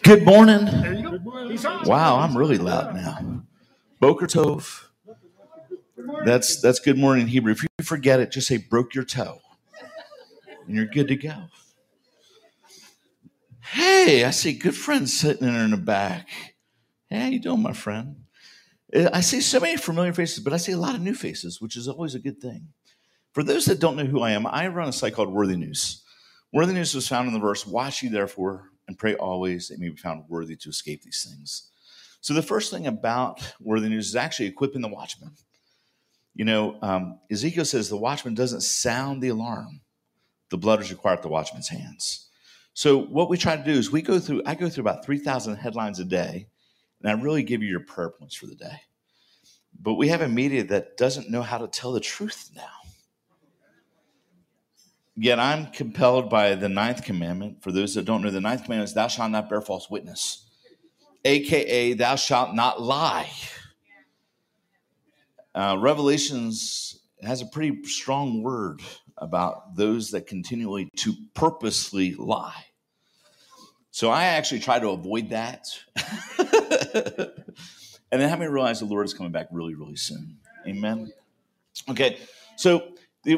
Good morning. There you go. Wow, I'm really loud now. Boker Tov. That's good morning in Hebrew. If you forget it, just say broke your toe. And you're good to go. Hey, I see good friends sitting in the back. Hey, how you doing, my friend? I see so many familiar faces, but I see a lot of new faces, which is always a good thing. For those that don't know who I am, I run a site called Worthy News. Worthy News was found in the verse, watch ye therefore and pray always that you may be found worthy to escape these things. So the first thing about Worthy News is actually equipping the watchman. You know, Ezekiel says the watchman doesn't sound the alarm. The blood is required at the watchman's hands. So what we try to do is I go through about 3,000 headlines a day, and I really give you your prayer points for the day. But we have a media that doesn't know how to tell the truth now. Yet I'm compelled by the ninth commandment. For those that don't know, the ninth commandment is thou shalt not bear false witness, a.k.a. thou shalt not lie. Revelations has a pretty strong word about those that continually to purposely lie. So I actually try to avoid that. And then have me realize the Lord is coming back really, really soon. Amen. Okay, so the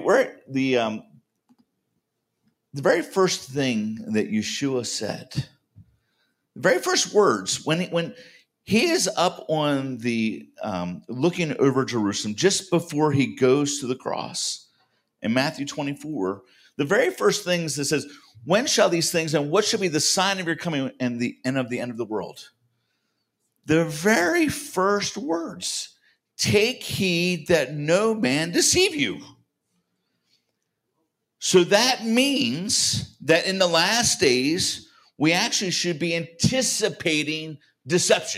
very first thing that Yeshua said, the very first words, when he is up on the looking over Jerusalem just before he goes to the cross in Matthew 24, the very first things that says, when shall these things and what shall be the sign of your coming and the end of the world? The very first words, take heed that no man deceive you. So that means that in the last days, we actually should be anticipating deception.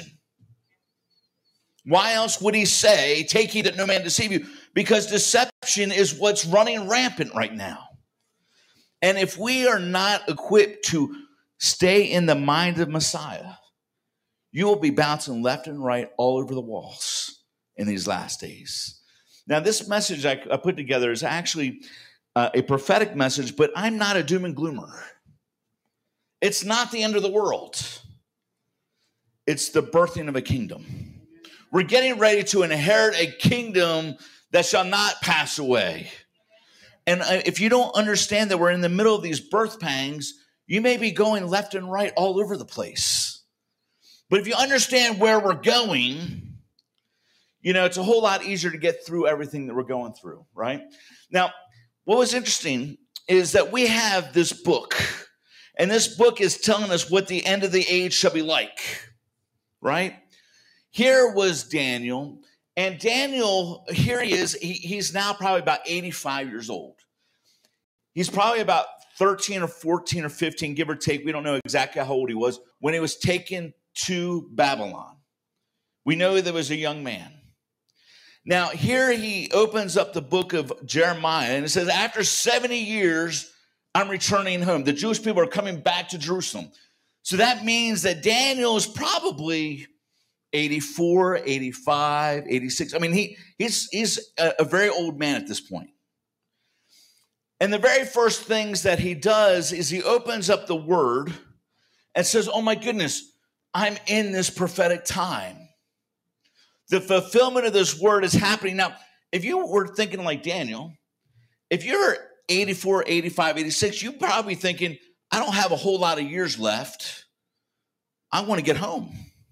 Why else would he say, take heed that no man deceive you? Because deception is what's running rampant right now. And if we are not equipped to stay in the mind of Messiah, you will be bouncing left and right all over the walls in these last days. Now, this message I put together is actually a prophetic message, but I'm not a doom and gloomer. It's not the end of the world. It's the birthing of a kingdom. We're getting ready to inherit a kingdom that shall not pass away. And if you don't understand that we're in the middle of these birth pangs, you may be going left and right all over the place. But if you understand where we're going, you know, it's a whole lot easier to get through everything that we're going through, right? Now, what was interesting is that we have this book, and this book is telling us what the end of the age shall be like, right? Here was Daniel, and Daniel, here he is, he's now probably about 85 years old. He's probably about 13 or 14 or 15, give or take. We don't know exactly how old he was when he was taken to Babylon. We know there was a young man. Now, here he opens up the book of Jeremiah, and it says, after 70 years, I'm returning home. The Jewish people are coming back to Jerusalem. So that means that Daniel is probably 84, 85, 86. I mean, he's a very old man at this point. And the very first things that he does is he opens up the word and says, oh my goodness, I'm in this prophetic time. The fulfillment of this word is happening. Now, if you were thinking like Daniel, if you're 84, 85, 86, you're probably thinking, I don't have a whole lot of years left. I want to get home.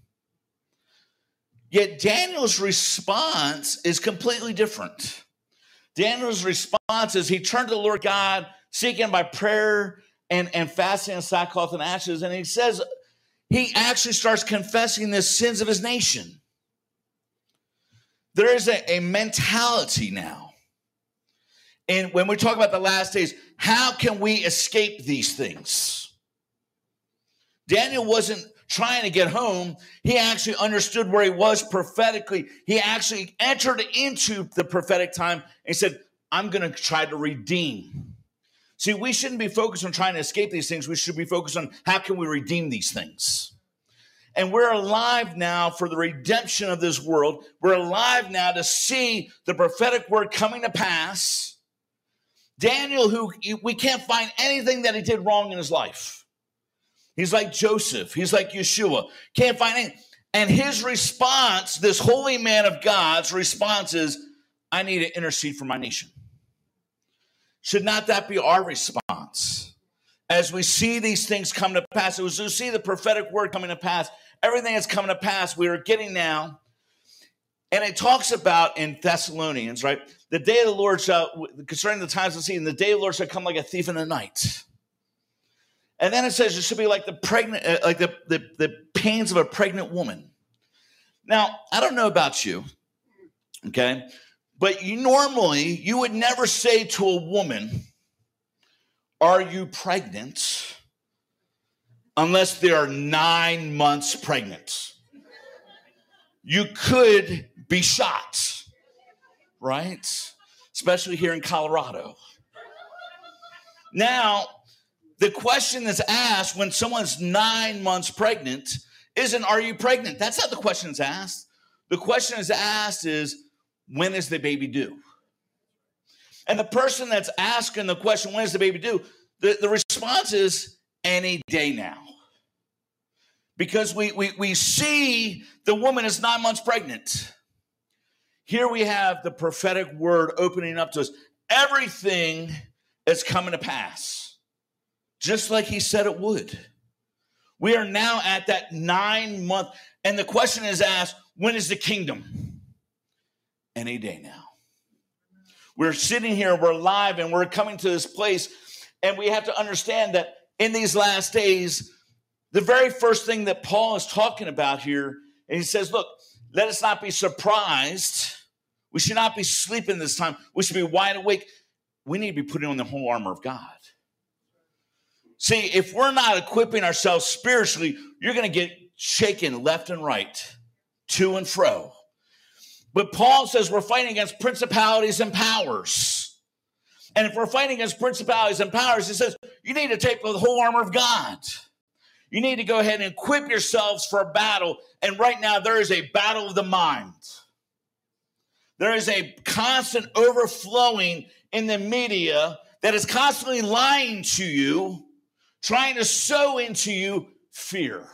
Yet Daniel's response is completely different. Daniel's response is he turned to the Lord God, seeking by prayer and fasting and sackcloth and ashes. And he says, he actually starts confessing the sins of his nation. There is a mentality now. And when we talk about the last days, how can we escape these things? Daniel wasn't trying to get home. He actually understood where he was prophetically. He actually entered into the prophetic time and said, I'm going to try to redeem. See, we shouldn't be focused on trying to escape these things. We should be focused on how can we redeem these things. And we're alive now for the redemption of this world. We're alive now to see the prophetic word coming to pass. Daniel, who we can't find anything that he did wrong in his life. He's like Joseph. He's like Yeshua. Can't find anything. And his response, this holy man of God's response is, I need to intercede for my nation. Should not that be our response? As we see these things come to pass, as we see the prophetic word coming to pass, everything that's coming to pass, we are getting now. And it talks about in Thessalonians, right? The day of the Lord shall, concerning the times of the season, the day of the Lord shall come like a thief in the night. And then it says it should be like the pains of a pregnant woman. Now, I don't know about you, okay? But you would never say to a woman, are you pregnant? Unless they are 9 months pregnant. You could be shot, right? Especially here in Colorado. Now, the question that's asked when someone's 9 months pregnant isn't, are you pregnant? That's not the question that's asked. The question that's asked is, when is the baby due? And the person that's asking the question, when is the baby due? The response is, any day now. Because we see the woman is 9 months pregnant. Here we have the prophetic word opening up to us. Everything is coming to pass, just like he said it would. We are now at that 9 month, and the question is asked, when is the kingdom? Any day now. We're sitting here, we're live, and we're coming to this place, and we have to understand that in these last days, the very first thing that Paul is talking about here, and he says, look, let us not be surprised. We should not be sleeping this time. We should be wide awake. We need to be putting on the whole armor of God. See, if we're not equipping ourselves spiritually, you're going to get shaken left and right, to and fro. But Paul says we're fighting against principalities and powers. And if we're fighting against principalities and powers, he says you need to take the whole armor of God. You need to go ahead and equip yourselves for a battle. And right now, there is a battle of the mind. There is a constant overflowing in the media that is constantly lying to you, trying to sow into you fear.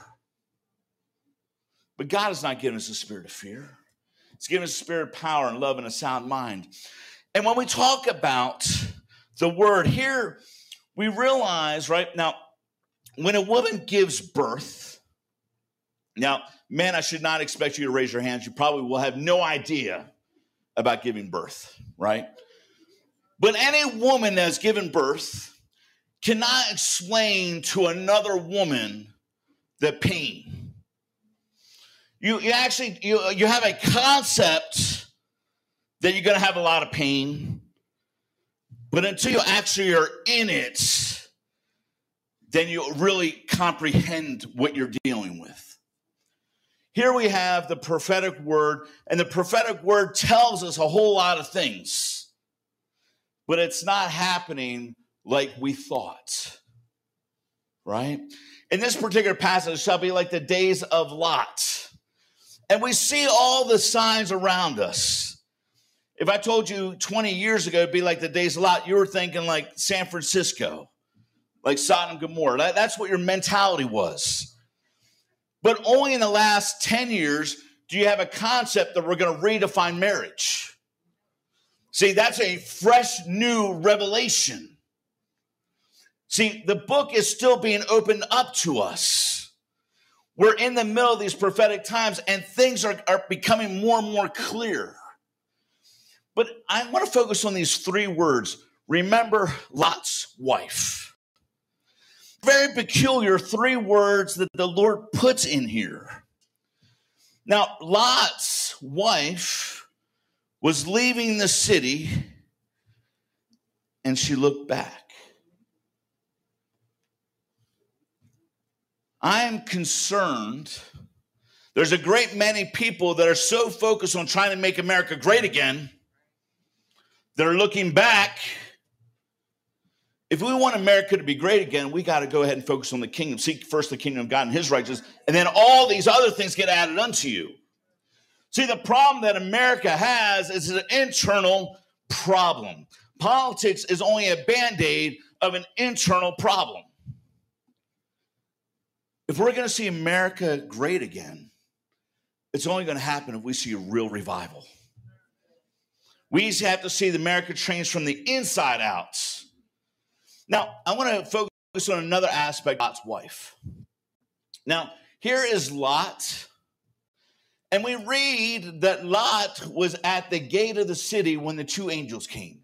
But God has not given us a spirit of fear. He's given us a spirit of power and love and a sound mind. And when we talk about the word here, we realize, right, now, when a woman gives birth, now, men, I should not expect you to raise your hands. You probably will have no idea about giving birth, right? But any woman that's given birth cannot explain to another woman the pain. You have a concept that you're going to have a lot of pain, but until you actually are in it, then you'll really comprehend what you're dealing with. Here we have the prophetic word, and the prophetic word tells us a whole lot of things, but it's not happening like we thought, right? In this particular passage, it shall be like the days of Lot. And we see all the signs around us. If I told you 20 years ago it'd be like the days of Lot, you were thinking like San Francisco, like Sodom and Gomorrah. That's what your mentality was. But only in the last 10 years do you have a concept that we're going to redefine marriage. See, that's a fresh new revelation. See, the book is still being opened up to us. We're in the middle of these prophetic times, and things are becoming more and more clear. But I want to focus on these three words. Remember Lot's wife. Very peculiar three words that the Lord puts in here. Now, Lot's wife was leaving the city, and she looked back. I am concerned. There's a great many people that are so focused on trying to make America great again, they're looking back. If we want America to be great again, we got to go ahead and focus on the kingdom. Seek first the kingdom of God and his righteousness, and then all these other things get added unto you. See, the problem that America has is an internal problem. Politics is only a Band-Aid of an internal problem. If we're going to see America great again, it's only going to happen if we see a real revival. We have to see the America changed from the inside out. Now, I want to focus on another aspect of Lot's wife. Now, here is Lot. And we read that Lot was at the gate of the city when the two angels came.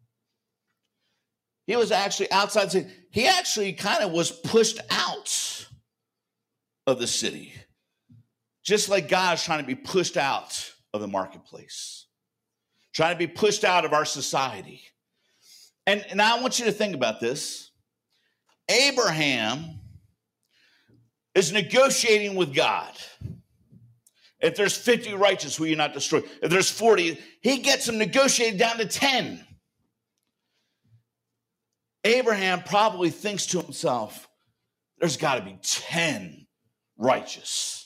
He was actually outside the city. He actually kind of was pushed out of the city. Just like God's trying to be pushed out of the marketplace. Trying to be pushed out of our society. And I want you to think about this. Abraham is negotiating with God. If there's 50 righteous, will you not destroy? If there's 40, he gets them negotiated down to 10. Abraham probably thinks to himself, there's got to be 10 righteous.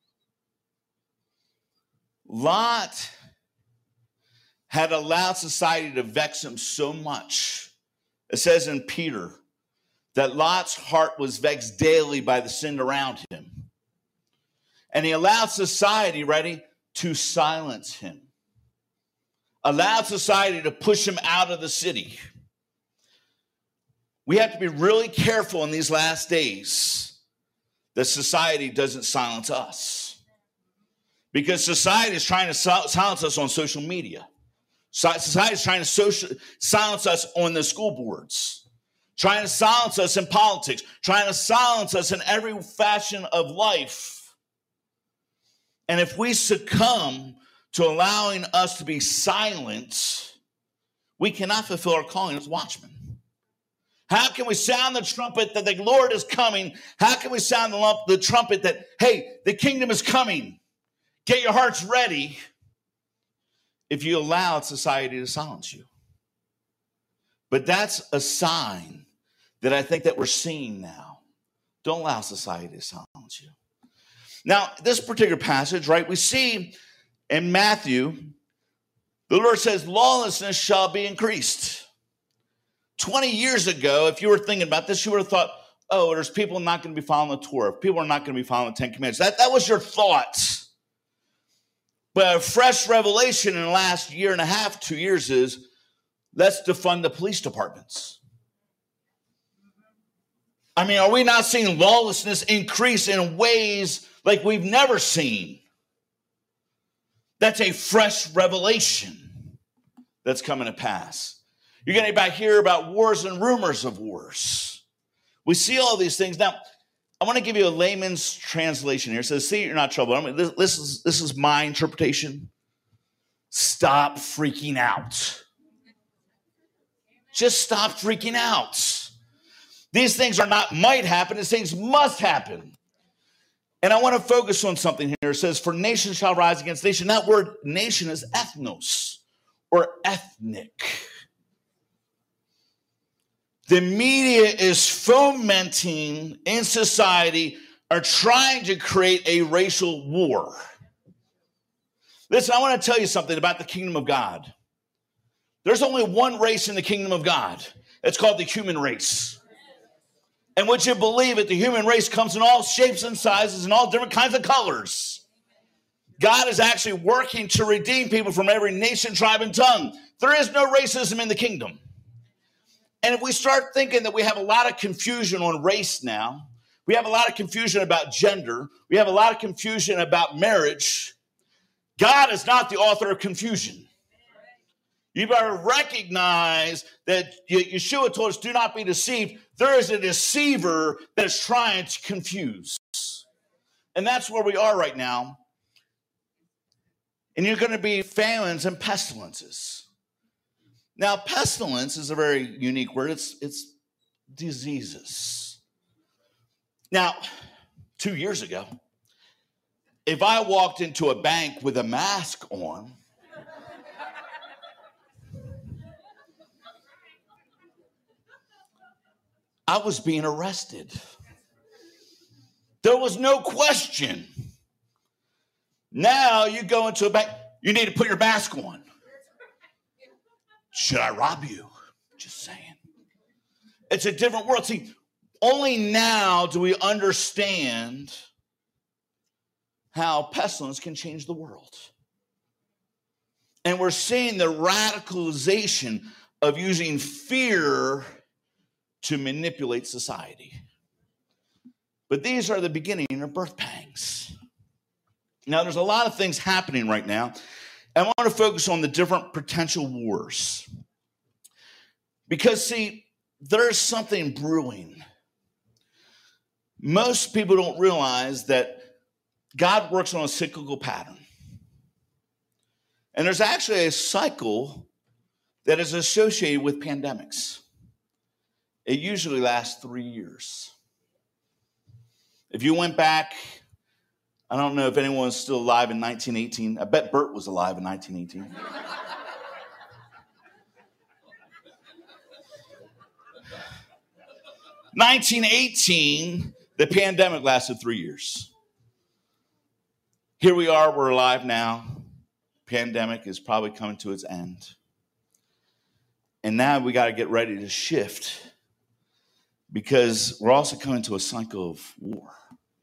Lot had allowed society to vex him so much. It says in Peter that Lot's heart was vexed daily by the sin around him. And he allowed society, to silence him. Allowed society to push him out of the city. We have to be really careful in these last days that society doesn't silence us. Because society is trying to silence us on social media. Society is trying to silence us on the school boards. Trying to silence us in politics. Trying to silence us in every fashion of life. And if we succumb to allowing us to be silent, we cannot fulfill our calling as watchmen. How can we sound the trumpet that the Lord is coming? How can we sound the trumpet that, hey, the kingdom is coming? Get your hearts ready if you allow society to silence you. But that's a sign that I think that we're seeing now. Don't allow society to silence you. Now, this particular passage, we see in Matthew, the Lord says, lawlessness shall be increased. 20 years ago, if you were thinking about this, you would have thought, oh, there's people not going to be following the Torah. People are not going to be following the Ten Commandments. That was your thoughts. But a fresh revelation in the last year and a half, 2 years is, let's defund the police departments. I mean, are we not seeing lawlessness increase in ways like we've never seen? That's a fresh revelation that's coming to pass. You're going to hear about wars and rumors of wars. We see all these things. Now, I want to give you a layman's translation here. It says, see, you're not troubled. I mean, this is my interpretation. Stop freaking out. Just stop freaking out. These things are not might happen. These things must happen. And I want to focus on something here. It says, for nation shall rise against nation. That word nation is ethnos or ethnic. The media is fomenting in society or trying to create a racial war. Listen, I want to tell you something about the kingdom of God. There's only one race in the kingdom of God. It's called the human race. And would you believe it, the human race comes in all shapes and sizes and all different kinds of colors. God is actually working to redeem people from every nation, tribe, and tongue. There is no racism in the kingdom. And if we start thinking that we have a lot of confusion on race now, we have a lot of confusion about gender, we have a lot of confusion about marriage, God is not the author of confusion. You better recognize that Yeshua told us, do not be deceived. There is a deceiver that is trying to confuse. And that's where we are right now. And you're going to be famines and pestilences. Now, pestilence is a very unique word. It's diseases. Now, 2 years ago, if I walked into a bank with a mask on, I was being arrested. There was no question. Now you go into a bank, you need to put your mask on. Should I rob you? Just saying. It's a different world. See, Only now do we understand how pestilence can change the world. And we're seeing the radicalization of using fear to manipulate society. But these are the beginning of birth pangs. Now, there's a lot of things happening right now. I want to focus on the different potential wars. Because, see, there's something brewing. Most people don't realize that God works on a cyclical pattern. And there's actually a cycle that is associated with pandemics. It usually lasts 3 years. If you went back, I don't know if anyone's still alive in 1918. I bet Bert was alive in 1918. (1918), the pandemic lasted 3 years. Here we are, we're alive now. Pandemic is probably coming to its end. And now we got to get ready to shift because we're also coming to a cycle of war.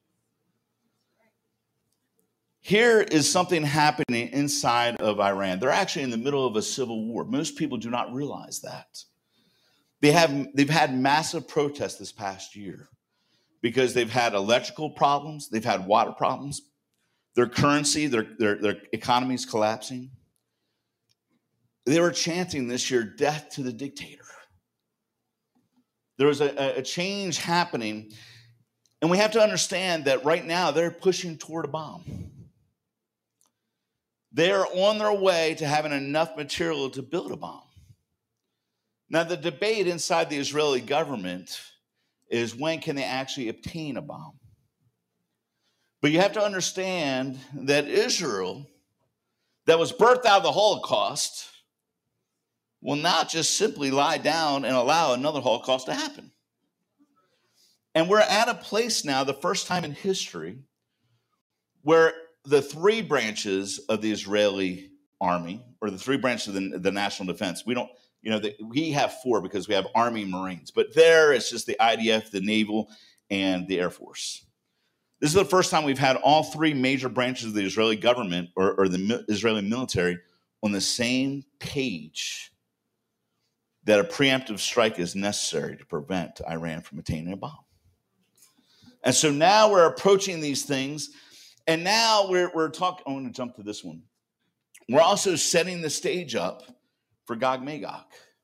Here is something happening inside of Iran. They're actually in the middle of a civil war. Most people do not realize that. They've had massive protests this past year because they've had electrical problems, they've had water problems, their currency, their economy is collapsing. They were chanting this year, death to the dictator. There was a change happening, and we have to understand that right now they're pushing toward a bomb. They're on their way to having enough material to build a bomb. Now, the debate inside the Israeli government is when can they actually obtain a bomb? But you have to understand that Israel, that was birthed out of the Holocaust, will not just simply lie down and allow another Holocaust to happen. And we're at a place now, the first time in history, where the three branches of the Israeli army, or the three branches of the national defense, we have four because we have Army and Marines, but there it's just the IDF, the Naval, and the Air Force. This is the first time we've had all three major branches of the Israeli government or the Israeli military on the same page that a preemptive strike is necessary to prevent Iran from attaining a bomb. And so now we're approaching these things, and now we're talking. I want to jump to this one. We're also setting the stage up for Gog Magog.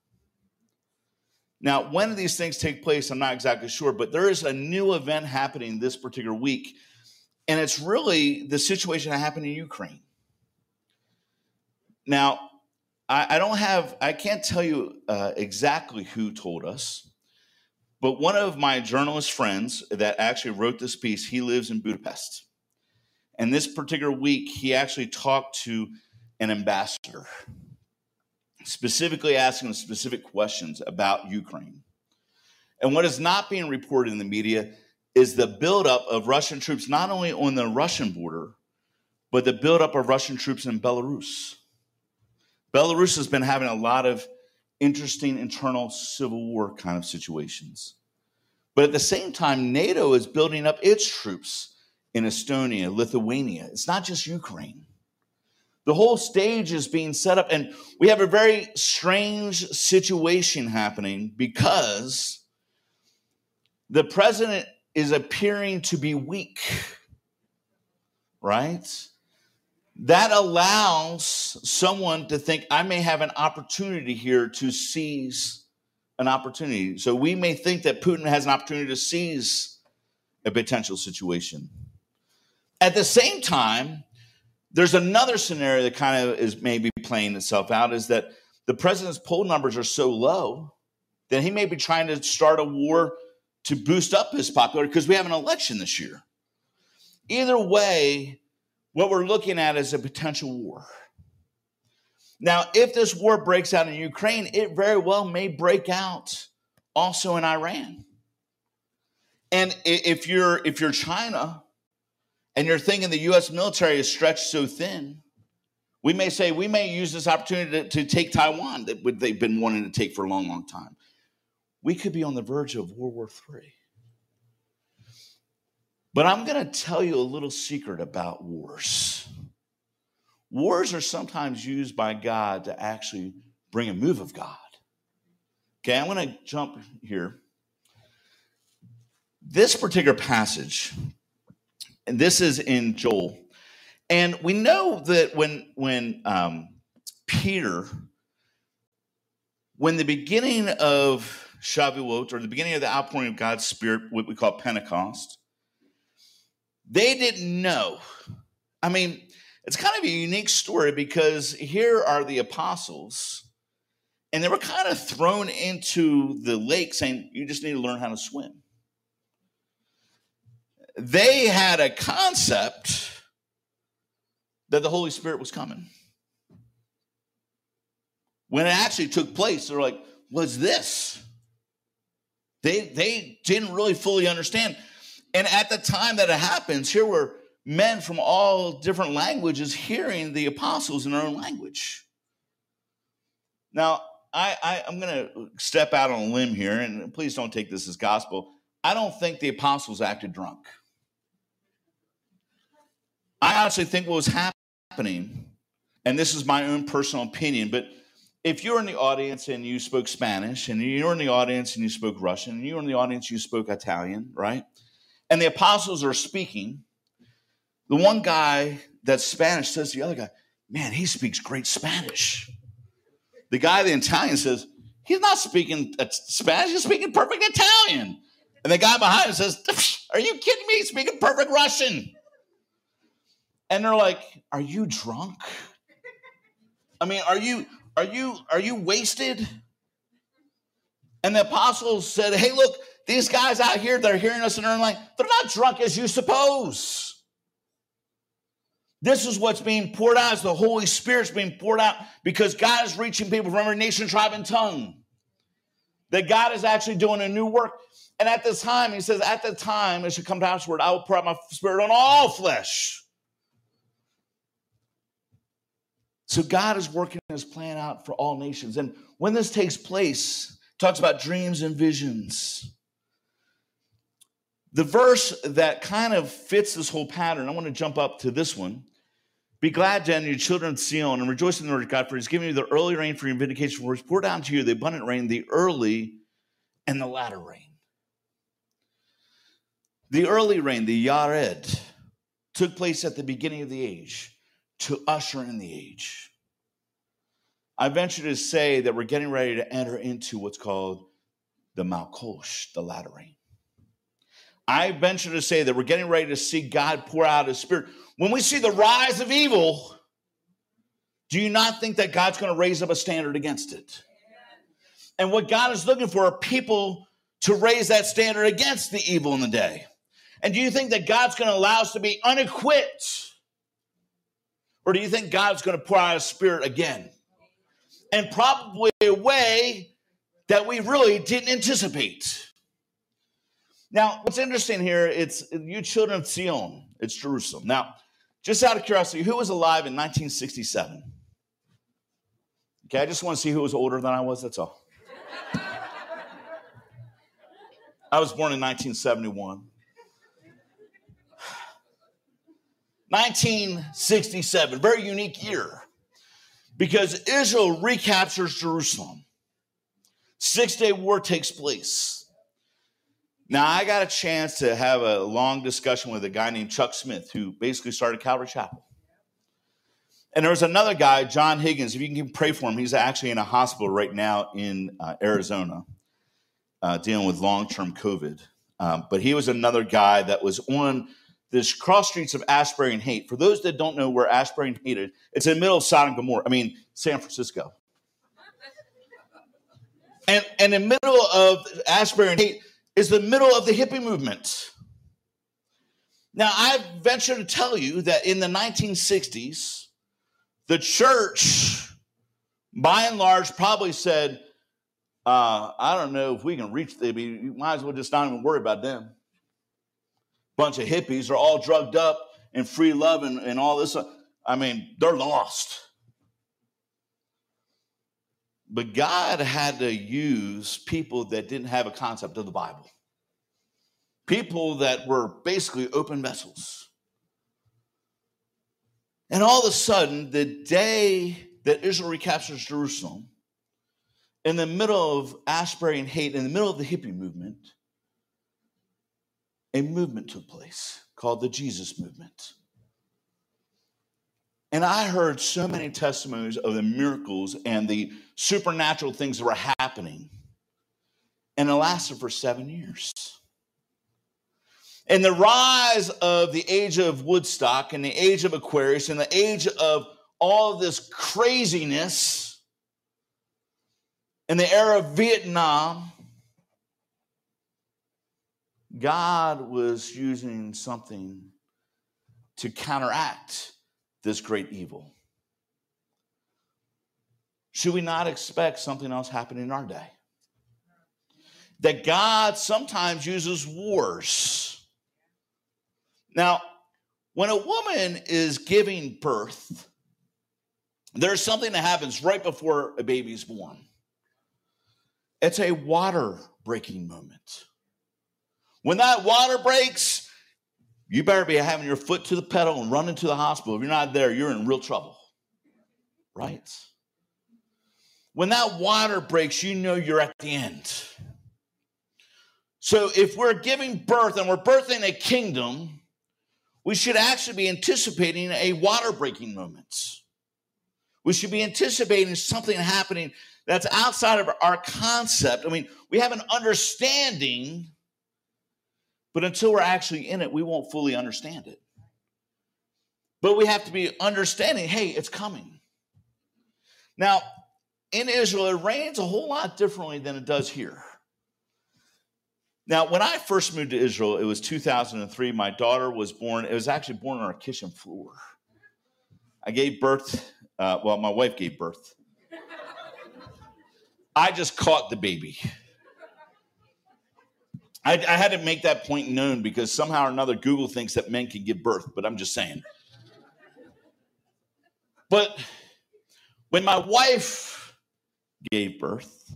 Now, when do these things take place? I'm not exactly sure, but there is a new event happening this particular week, and it's really the situation that happened in Ukraine. Now, I can't tell you exactly who told us, but one of my journalist friends that actually wrote this piece, he lives in Budapest. And this particular week, he actually talked to an ambassador, specifically asking him specific questions about Ukraine. And what is not being reported in the media is the buildup of Russian troops, not only on the Russian border, but the buildup of Russian troops in Belarus. Belarus has been having a lot of interesting internal civil war kind of situations. But at the same time, NATO is building up its troops in Estonia, Lithuania. It's not just Ukraine. The whole stage is being set up, and we have a very strange situation happening because the president is appearing to be weak, right? That allows someone to think, I may have an opportunity here to seize an opportunity. So we may think that Putin has an opportunity to seize a potential situation. At the same time, there's another scenario that kind of is maybe playing itself out, is that the president's poll numbers are so low that he may be trying to start a war to boost up his popularity because we have an election this year. Either way, what we're looking at is a potential war. Now, if this war breaks out in Ukraine, it very well may break out also in Iran. And if you're China, and you're thinking the U.S. military is stretched so thin, we may say we may use this opportunity to take Taiwan that they've been wanting to take for a long, long time. We could be on the verge of World War III. But I'm going to tell you a little secret about wars. Wars are sometimes used by God to actually bring a move of God. Okay, I'm going to jump here. This particular passage, and this is in Joel, and we know that when Peter, when the beginning of Shavuot, or the beginning of the outpouring of God's Spirit, what we call Pentecost, they didn't know. I mean, it's kind of a unique story because here are the apostles, and they were kind of thrown into the lake saying, you just need to learn how to swim. They had a concept that the Holy Spirit was coming. When it actually took place, they're like, what's this? They didn't really fully understand. And at the time that it happens, here were men from all different languages hearing the apostles in their own language. Now, I'm going to step out on a limb here, and please don't take this as gospel. I don't think the apostles acted drunk. I honestly think what was happening, and this is my own personal opinion, but if you're in the audience and you spoke Spanish, and you're in the audience and you spoke Russian, and you're in the audience and you spoke Italian, right? And the apostles are speaking, the one guy that's Spanish says to the other guy, man, he speaks great Spanish. The guy, the Italian, says, he's not speaking Spanish, he's speaking perfect Italian. And the guy behind him says, are you kidding me? He's speaking perfect Russian. And they're like, are you drunk? I mean, are you wasted? And the apostles said, hey, look, these guys out here that are hearing us in their own language, they're not drunk as you suppose. This is what's being poured out, as the Holy Spirit's being poured out, because God is reaching people from every nation, tribe, and tongue. That God is actually doing a new work. And at this time, he says, at the time, it should come to afterward, I will pour out my Spirit on all flesh. So God is working his plan out for all nations. And when this takes place, it talks about dreams and visions. The verse that kind of fits this whole pattern, I want to jump up to this one. Be glad then, you children of Zion, and rejoice in the Lord God, for he's given you the early rain for your vindication, for he's poured down to you the abundant rain, the early and the latter rain. The early rain, the Yared, took place at the beginning of the age to usher in the age. I venture to say that we're getting ready to enter into what's called the Malkosh, the latter rain. I venture to say that we're getting ready to see God pour out his Spirit. When we see the rise of evil, do you not think that God's going to raise up a standard against it? And what God is looking for are people to raise that standard against the evil in the day. And do you think that God's going to allow us to be unequipped? Or do you think God's going to pour out his Spirit again? And probably a way that we really didn't anticipate. Now, what's interesting here, it's you children of Zion, it's Jerusalem. Now, just out of curiosity, who was alive in 1967? Okay, I just want to see who was older than I was, that's all. I was born in 1971. 1967, very unique year, because Israel recaptures Jerusalem. 6-day war takes place. Now, I got a chance to have a long discussion with a guy named Chuck Smith, who basically started Calvary Chapel. And there was another guy, John Higgins. If you can pray for him, he's actually in a hospital right now in Arizona, dealing with long-term COVID. But he was another guy that was on this cross streets of Asbury and Haight. For those that don't know where Asbury and Haight is, it's in the middle of Sodom and Gomorrah. San Francisco. And in the middle of Asbury and Haight is the middle of the hippie movement. Now, I venture to tell you that in the 1960s, the church, by and large, probably said, I don't know if we can reach them. You might as well just not even worry about them. Bunch of hippies are all drugged up and free love and all this. They're lost. But God had to use people that didn't have a concept of the Bible. people that were basically open vessels. And all of a sudden, the day that Israel recaptures Jerusalem, in the middle of Asbury and hate, in the middle of the hippie movement, a movement took place called the Jesus movement. And I heard so many testimonies of the miracles and the supernatural things that were happening. And it lasted for 7 years. And the rise of the age of Woodstock and the age of Aquarius and the age of all of this craziness in the era of Vietnam, God was using something to counteract this great evil. Should we not expect something else happening in our day? That God sometimes uses wars. Now, when a woman is giving birth, there's something that happens right before a baby is born. It's a water breaking moment. When that water breaks, you better be having your foot to the pedal and running to the hospital. If you're not there, you're in real trouble, right? When that water breaks, you know you're at the end. So if we're giving birth and we're birthing a kingdom, we should actually be anticipating a water breaking moment. We should be anticipating something happening that's outside of our concept. I mean, we have an understanding, but until we're actually in it, we won't fully understand it. But we have to be understanding, hey, it's coming. Now, in Israel, it rains a whole lot differently than it does here. Now, when I first moved to Israel, it was 2003. My daughter was born. It was actually born on our kitchen floor. I gave birth. My wife gave birth. I just caught the baby. I had to make that point known because somehow or another Google thinks that men can give birth, but I'm just saying. But when my wife gave birth,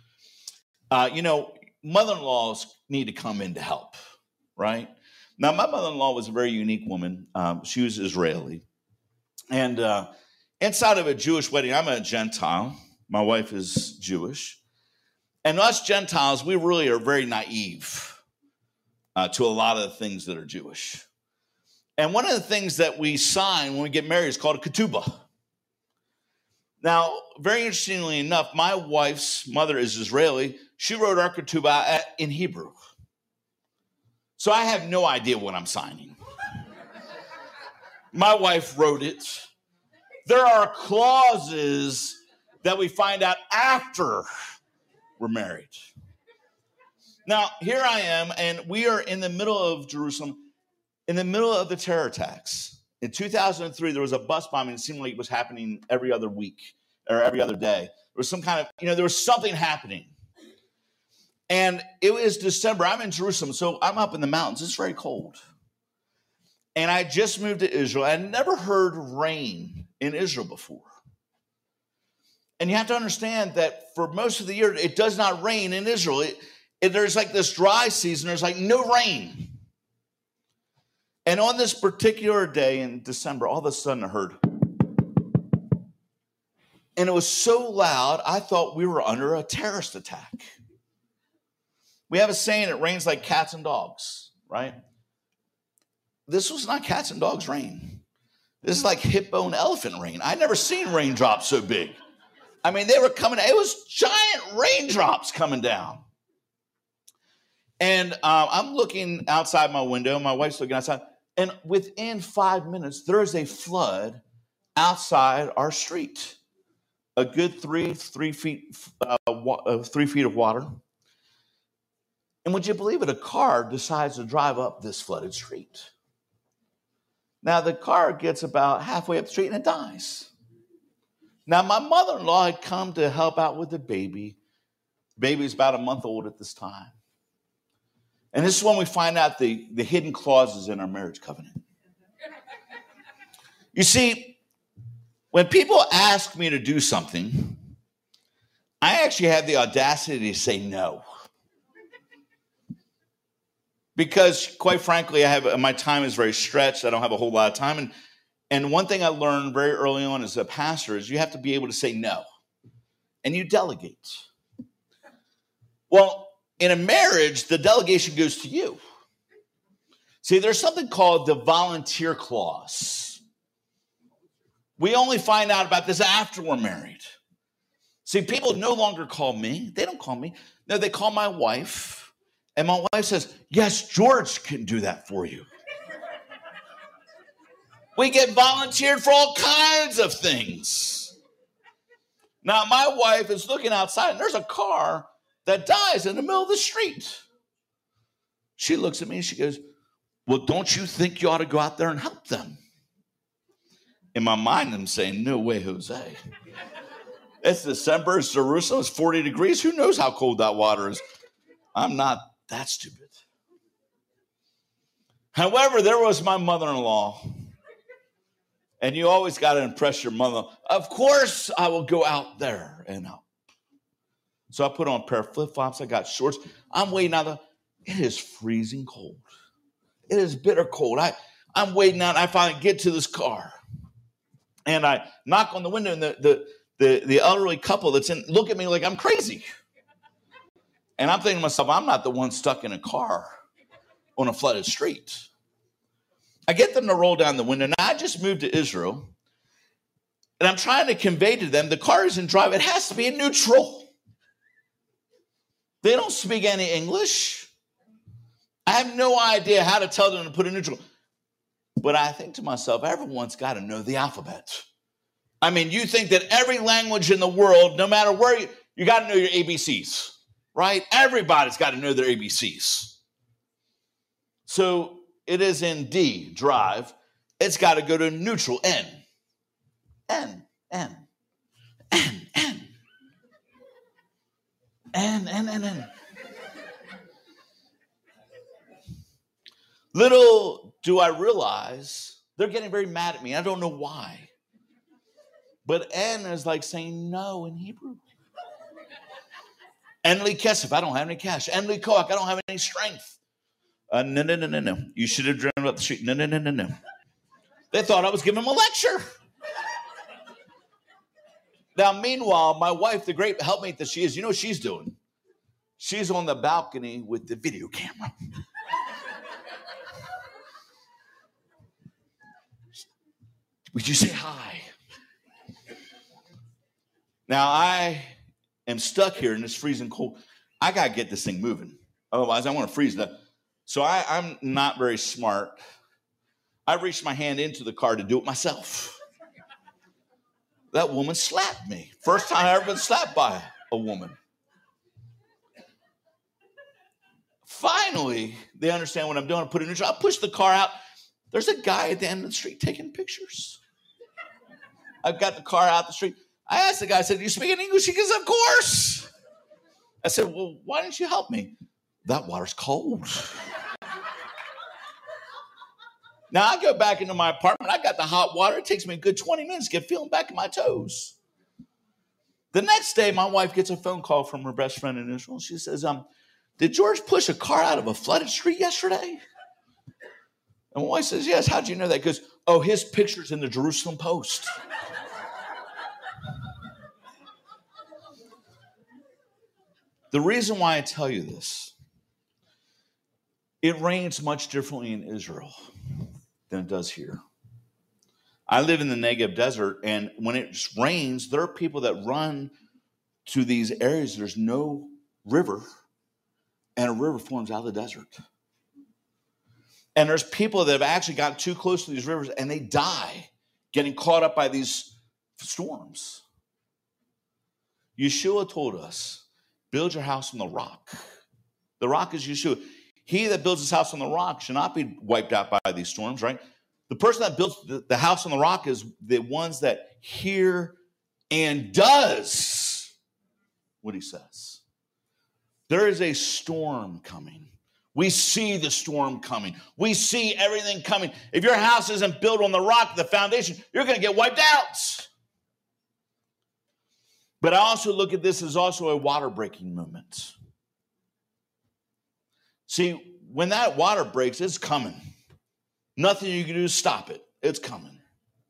mother-in-laws need to come in to help, right? Now, my mother-in-law was a very unique woman. She was Israeli. And inside of a Jewish wedding, I'm a Gentile. My wife is Jewish. And us Gentiles, we really are very naive to a lot of the things that are Jewish. And one of the things that we sign when we get married is called a ketubah. Now, very interestingly enough, my wife's mother is Israeli. She wrote our ketubah in Hebrew. So I have no idea what I'm signing. My wife wrote it. There are clauses that we find out after we're married. Now, here I am, and we are in the middle of Jerusalem, in the middle of the terror attacks. In 2003, there was a bus bombing. It seemed like it was happening every other week or every other day. There was some kind of, there was something happening. And it was December. I'm in Jerusalem, so I'm up in the mountains. It's very cold. And I just moved to Israel. I had never heard rain in Israel before. And you have to understand that for most of the year, it does not rain in Israel. There's like this dry season. There's like no rain. And on this particular day in December, all of a sudden I heard. And it was so loud, I thought we were under a terrorist attack. We have a saying, it rains like cats and dogs, right? This was not cats and dogs rain. This is like hippo and elephant rain. I'd never seen raindrops so big. I mean, they were coming, it was giant raindrops coming down. And I'm looking outside my window. My wife's looking outside. And within 5 minutes, there is a flood outside our street. A good 3 feet of water. And would you believe it? A car decides to drive up this flooded street. Now, the car gets about halfway up the street and it dies. Now, my mother-in-law had come to help out with the baby. The baby's about a month old at this time. And this is when we find out the hidden clauses in our marriage covenant. You see, when people ask me to do something, I actually have the audacity to say no. because quite frankly, my time is very stretched. I don't have a whole lot of time. And one thing I learned very early on as a pastor is you have to be able to say no, and you delegate. Well, in a marriage, the delegation goes to you. See, there's something called the volunteer clause. We only find out about this after we're married. See, people no longer call me. They don't call me. No, they call my wife. And my wife says, yes, George can do that for you. We get volunteered for all kinds of things. Now, my wife is looking outside, and there's a car that dies in the middle of the street. She looks at me, and she goes, well, don't you think you ought to go out there and help them? In my mind, I'm saying, no way, Jose. It's December, it's Jerusalem, it's 40 degrees. Who knows how cold that water is? I'm not that stupid. However, there was my mother-in-law. And you always got to impress your mother. Of course, I will go out there and help. So I put on a pair of flip-flops. I got shorts. I'm waiting out there. It is freezing cold. It is bitter cold. I'm waiting out. I finally get to this car. And I knock on the window, and the elderly couple that's in look at me like I'm crazy. And I'm thinking to myself, I'm not the one stuck in a car on a flooded street. I get them to roll down the window. Now, I just moved to Israel, and I'm trying to convey to them the car isn't drive. It has to be in neutral. They don't speak any English. I have no idea how to tell them to put it in neutral. But I think to myself, everyone's got to know the alphabet. I mean, you think that every language in the world, no matter where you got to know your ABCs, right? Everybody's got to know their ABCs. So it is in D, drive. It's got to go to neutral, N. N, N, N, N. N, N, N, N. Little do I realize they're getting very mad at me. I don't know why. But N is like saying no in Hebrew. Enli kesef, I don't have any cash. Enli koach, I don't have any strength. No. You should have driven up the street. No. They thought I was giving them a lecture. Now, meanwhile, my wife, the great helpmate that she is, you know what she's doing? She's on the balcony with the video camera. Would you say hi? Now, I am stuck here in this freezing cold. I got to get this thing moving. Otherwise, I want to freeze that. So I'm not very smart. I reached my hand into the car to do it myself. That woman slapped me. First time I ever been slapped by a woman. Finally, they understand what I'm doing. I put it in neutral. I push the car out. There's a guy at the end of the street taking pictures. I've got the car out the street. I asked the guy, I said, do you speak in English? He goes, of course. I said, well, why didn't you help me? That water's cold. Now, I go back into my apartment. I got the hot water. It takes me a good 20 minutes to get feeling back in my toes. The next day, my wife gets a phone call from her best friend in Israel. She says, did George push a car out of a flooded street yesterday? And my wife says, yes. How'd you know that? He goes, oh, his picture's in the Jerusalem Post. The reason why I tell you this, it rains much differently in Israel than it does here. I live in the Negev desert, and when it rains, there are people that run to these areas. There's no river, and a river forms out of the desert. And there's people that have actually gotten too close to these rivers, and they die getting caught up by these storms. Yeshua told us, build your house on the rock. The rock is Yeshua. He that builds his house on the rock shall not be wiped out by these storms, right? The person that builds the house on the rock is the ones that hear and does what he says. There is a storm coming. We see the storm coming. We see everything coming. If your house isn't built on the rock, the foundation, you're going to get wiped out. But I also look at this as also a water breaking moment. See, when that water breaks, it's coming. Nothing you can do to stop it. It's coming.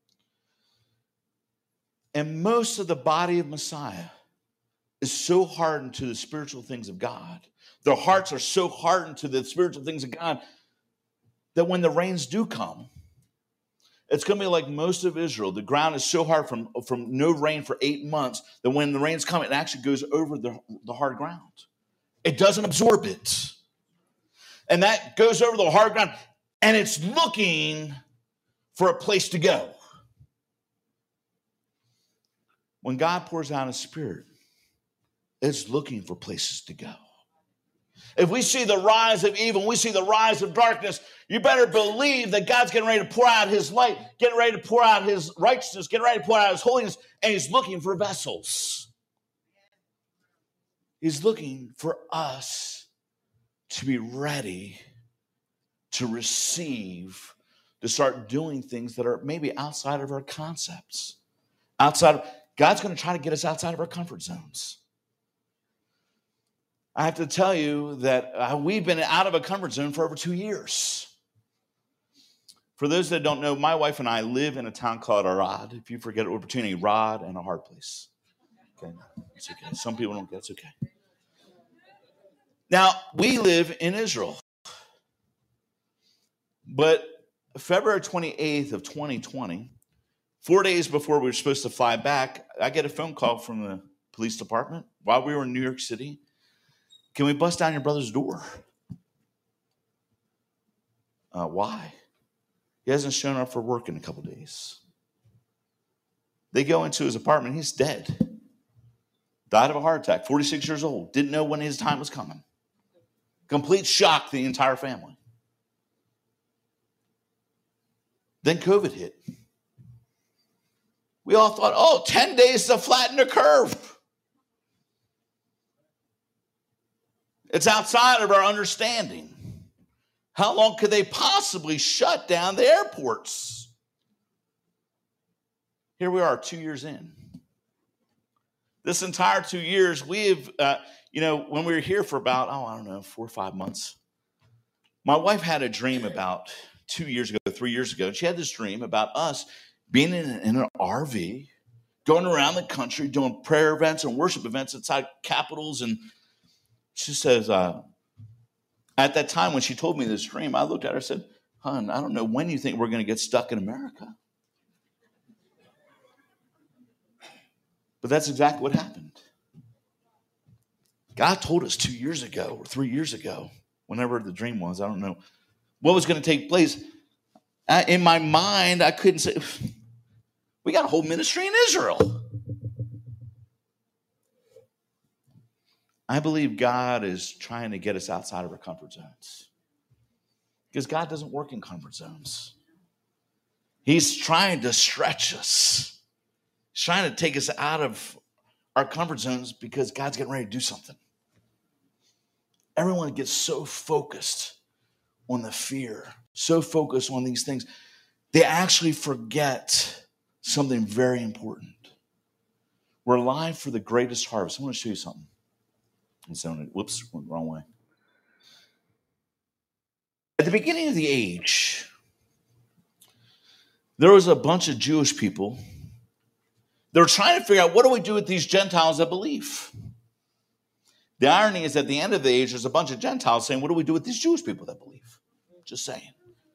And most of the body of Messiah is so hardened to the spiritual things of God. Their hearts are so hardened to the spiritual things of God that when the rains do come, it's going to be like most of Israel. The ground is so hard from no rain for 8 months that when the rains come, it actually goes over the hard ground. It doesn't absorb it. And that goes over the hard ground, and it's looking for a place to go. When God pours out His Spirit, it's looking for places to go. If we see the rise of evil, we see the rise of darkness, you better believe that God's getting ready to pour out His light, getting ready to pour out His righteousness, getting ready to pour out His holiness, and He's looking for vessels. He's looking for us to be ready to receive, to start doing things that are maybe outside of our concepts. God's going to try to get us outside of our comfort zones. I have to tell you that we've been out of a comfort zone for over 2 years. For those that don't know, my wife and I live in a town called Arad. If you forget it, we're between a rod and a hard place. Okay, it's okay. Some people don't get it. It's okay. Now, we live in Israel. But February 28th of 2020, 4 days before we were supposed to fly back, I get a phone call from the police department while we were in New York City. Can we bust down your brother's door? Why? He hasn't shown up for work in a couple days. They go into his apartment. He's dead. Died of a heart attack, 46 years old. Didn't know when his time was coming. Complete shock, the entire family. Then COVID hit. We all thought, 10 days to flatten the curve. It's outside of our understanding. How long could they possibly shut down the airports? Here we are 2 years in. This entire 2 years, we've, when we were here for about, 4 or 5 months, my wife had a dream about 3 years ago. And she had this dream about us being in an RV, going around the country, doing prayer events and worship events inside capitals. And she says, at that time when she told me this dream, I looked at her and said, hon, I don't know when you think we're going to get stuck in America. But that's exactly what happened. God told us 2 years ago or 3 years ago, whenever the dream was, I don't know what was going to take place. In my mind, I couldn't say, we got a whole ministry in Israel. I believe God is trying to get us outside of our comfort zones. Because God doesn't work in comfort zones. He's trying to stretch us. He's trying to take us out of our comfort zones because God's getting ready to do something. Everyone gets so focused on the fear, so focused on these things, they actually forget something very important. We're alive for the greatest harvest. I want to show you something. Whoops, went the wrong way. At the beginning of the age, there was a bunch of Jewish people. They were trying to figure out, what do we do with these Gentiles that believe? The irony is, at the end of the age, there's a bunch of Gentiles saying, what do we do with these Jewish people that believe? Just saying.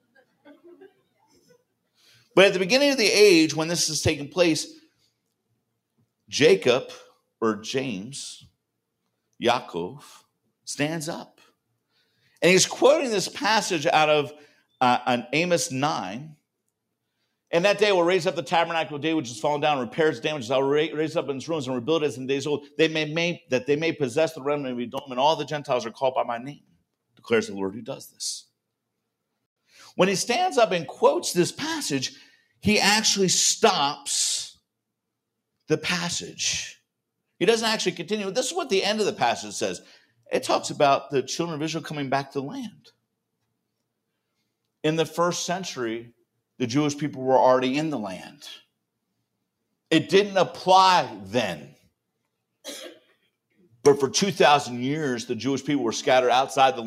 But at the beginning of the age, when this is taking place, Jacob, or James, Yaakov, stands up. And he's quoting this passage out of Amos 9. And that day will raise up the tabernacle of David, which has fallen down, and repairs damages. I will raise up in its ruins and rebuild it as in days old. That they may possess the remnant of Edom, and all the Gentiles are called by my name, declares the Lord who does this. When he stands up and quotes this passage, he actually stops the passage. He doesn't actually continue. This is what the end of the passage says. It talks about the children of Israel coming back to the land. In the first century, the Jewish people were already in the land. It didn't apply then. But for 2,000 years, the Jewish people were scattered outside the land,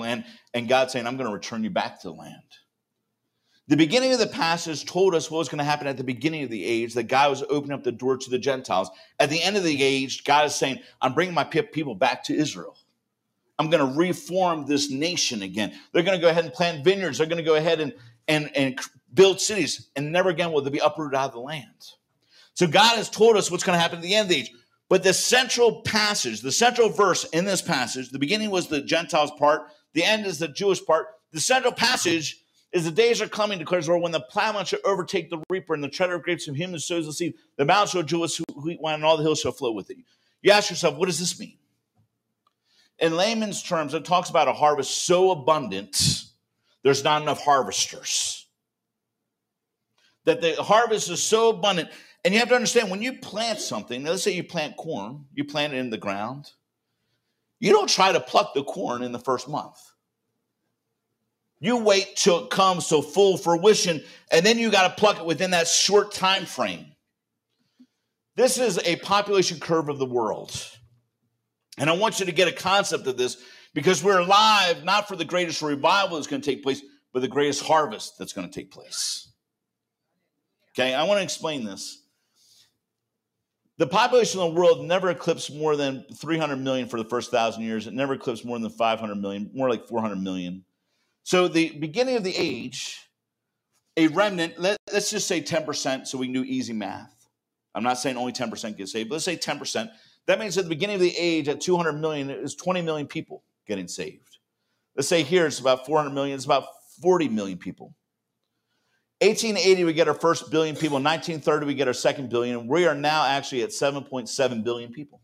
And God saying, I'm going to return you back to the land. The beginning of the passage told us what was going to happen at the beginning of the age, that God was opening up the door to the Gentiles. At the end of the age, God is saying, I'm bringing my people back to Israel. I'm going to reform this nation again. They're going to go ahead and plant vineyards. They're going to go ahead and build cities. And never again will they be uprooted out of the land. So God has told us what's going to happen at the end of the age. But the central passage, the central verse in this passage, the beginning was the Gentiles part. The end is the Jewish part. The central passage is the days are coming, declares the Lord, when the plowman shall overtake the reaper and the treader of grapes of him who sows the seed. The mountains shall dew with wheat wine and all the hills shall flow with it. You ask yourself, what does this mean? In layman's terms, it talks about a harvest so abundant, there's not enough harvesters. That the harvest is so abundant. And you have to understand, when you plant something, let's say you plant corn, you plant it in the ground, you don't try to pluck the corn in the first month. You wait till it comes to full fruition, and then you got to pluck it within that short time frame. This is a population curve of the world. And I want you to get a concept of this, because we're alive not for the greatest revival that's going to take place, but the greatest harvest that's going to take place. Okay, I want to explain this. The population of the world never eclipsed more than 300 million for the first 1,000 years. It never eclipsed more than 500 million, more like 400 million. So the beginning of the age, a remnant, let's just say 10% so we can do easy math. I'm not saying only 10% get saved, but let's say 10%. That means at the beginning of the age, at 200 million, it is 20 million people getting saved. Let's say here it's about 400 million, it's about 40 million people. 1880, we get our first billion people. 1930, we get our second billion. And we are now actually at 7.7 billion people.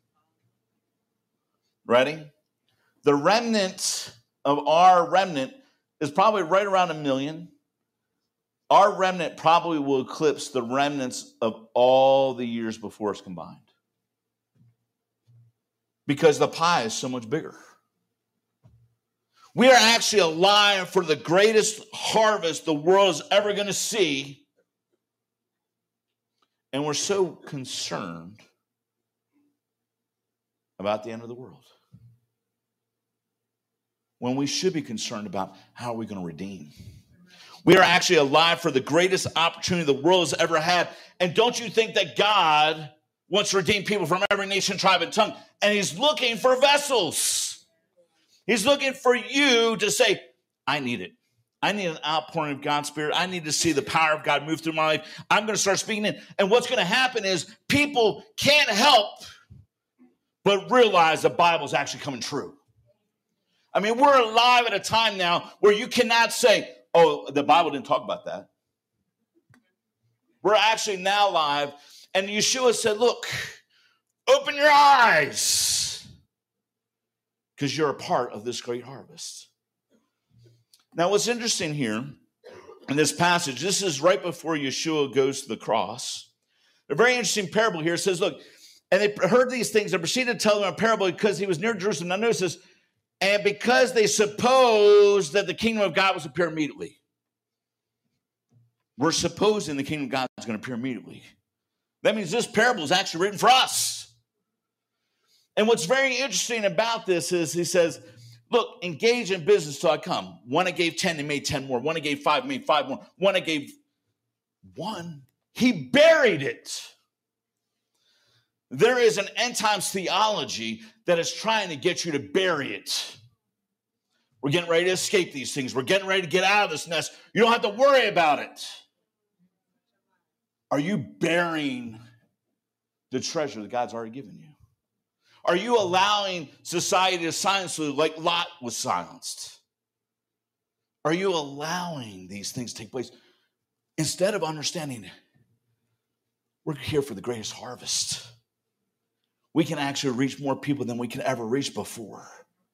Ready? The remnant of our remnant is probably right around 1 million. Our remnant probably will eclipse the remnants of all the years before us combined. Because the pie is so much bigger. We are actually alive for the greatest harvest the world is ever going to see. And we're so concerned about the end of the world, when we should be concerned about how are we going to redeem. We are actually alive for the greatest opportunity the world has ever had. And don't you think that God wants to redeem people from every nation, tribe, and tongue? And he's looking for vessels. He's looking for you to say, I need it. I need an outpouring of God's Spirit. I need to see the power of God move through my life. I'm going to start speaking it. And what's going to happen is people can't help but realize the Bible is actually coming true. I mean, we're alive at a time now where you cannot say, oh, the Bible didn't talk about that. We're actually now live. And Yeshua said, look, open your eyes, because you're a part of this great harvest. Now, what's interesting here in this passage, this is right before Yeshua goes to the cross. A very interesting parable here. It says, look, and they heard these things and proceeded to tell them a parable because he was near Jerusalem. Now notice this, and because they supposed that the kingdom of God was appear immediately. We're supposing the kingdom of God is going to appear immediately. That means this parable is actually written for us. And what's very interesting about this is he says, look, engage in business till I come. One I gave 10, they made 10 more. One I gave 5, made 5 more. One I gave 1, he buried it. There is an end times theology that is trying to get you to bury it. We're getting ready to escape these things. We're getting ready to get out of this nest. You don't have to worry about it. Are you burying the treasure that God's already given you? Are you allowing society to silence you like Lot was silenced? Are you allowing these things to take place? Instead of understanding, we're here for the greatest harvest. We can actually reach more people than we can ever reach before.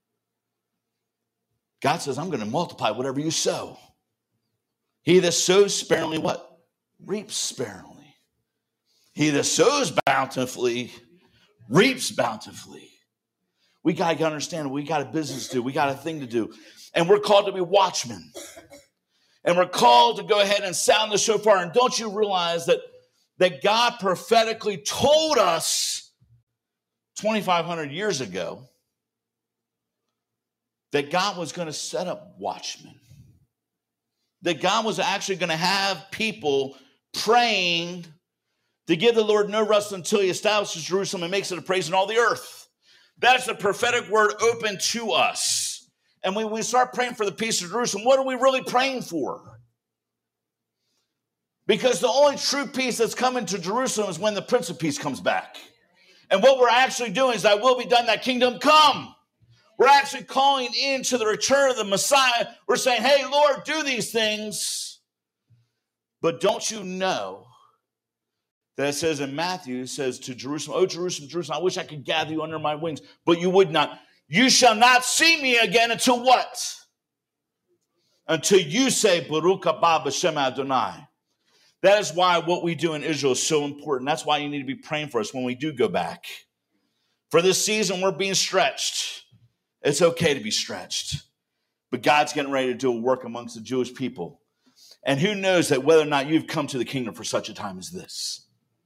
God says, I'm going to multiply whatever you sow. He that sows sparingly, what? Reaps sparingly. He that sows bountifully, reaps bountifully. We got to understand we got a business to do. We got a thing to do. And we're called to be watchmen. And we're called to go ahead and sound the shofar. And don't you realize that God prophetically told us 2,500 years ago that God was going to set up watchmen, that God was actually going to have people praying to give the Lord no rest until he establishes Jerusalem and makes it a praise in all the earth. That's the prophetic word open to us. And when we start praying for the peace of Jerusalem, what are we really praying for? Because the only true peace that's coming to Jerusalem is when the Prince of Peace comes back. And what we're actually doing is, thy will be done, thy kingdom come. We're actually calling into the return of the Messiah. We're saying, hey, Lord, do these things. But don't you know that it says in Matthew, it says to Jerusalem, oh, Jerusalem, Jerusalem, I wish I could gather you under my wings, but you would not. You shall not see me again until what? Until you say, Baruch haba b'shem Adonai. That is why what we do in Israel is so important. That's why you need to be praying for us when we do go back. For this season, we're being stretched. It's okay to be stretched. But God's getting ready to do a work amongst the Jewish people. And who knows that whether or not you've come to the kingdom for such a time as this.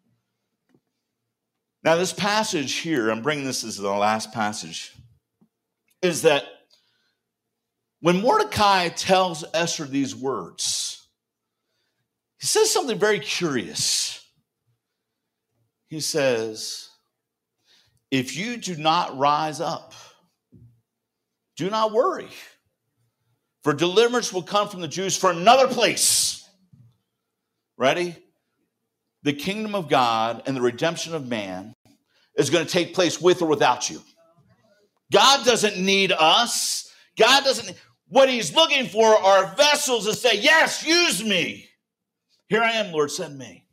Now, this passage here, I'm bringing this as the last passage, is that when Mordecai tells Esther these words, he says something very curious. He says, if you do not rise up, do not worry, for deliverance will come from the Jews for another place. Ready? The kingdom of God and the redemption of man is going to take place with or without you. God doesn't need us. God doesn't. What he's looking for are vessels that say, yes, use me. Here I am, Lord, send me.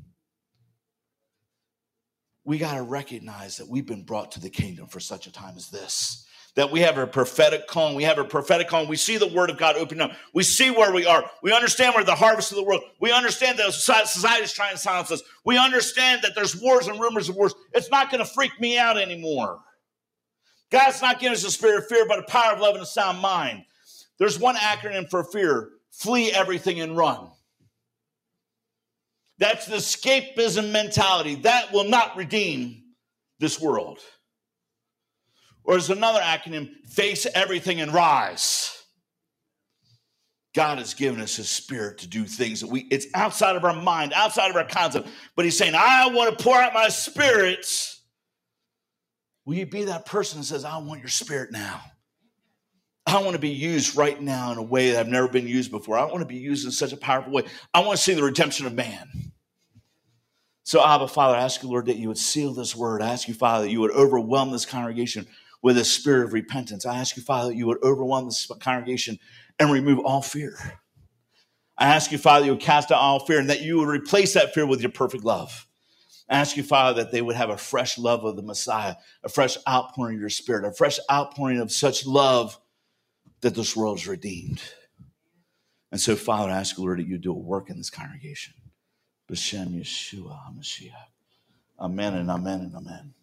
We got to recognize that we've been brought to the kingdom for such a time as this. That we have a prophetic calling. We have a prophetic calling. We see the word of God open up. We see where we are. We understand we're the harvest of the world. We understand that society is trying to silence us. We understand that there's wars and rumors of wars. It's not going to freak me out anymore. God's not giving us a spirit of fear, but a power of love and a sound mind. There's one acronym for fear: flee everything and run. That's the escapism mentality. That will not redeem this world. Or there's another acronym: face everything and rise. God has given us his spirit to do things that it's outside of our mind, outside of our concept. But he's saying, I want to pour out my spirit. Will you be that person that says, I want your spirit now? I want to be used right now in a way that I've never been used before. I want to be used in such a powerful way. I want to see the redemption of man. So, Abba, Father, I ask you, Lord, that you would seal this word. I ask you, Father, that you would overwhelm this congregation with a spirit of repentance. I ask you, Father, that you would overwhelm this congregation and remove all fear. I ask you, Father, you would cast out all fear and that you would replace that fear with your perfect love. I ask you, Father, that they would have a fresh love of the Messiah, a fresh outpouring of your spirit, a fresh outpouring of such love that this world is redeemed. And so, Father, I ask you, Lord, that you do a work in this congregation. B'Shem Yeshua HaMashiach. Amen and amen and amen.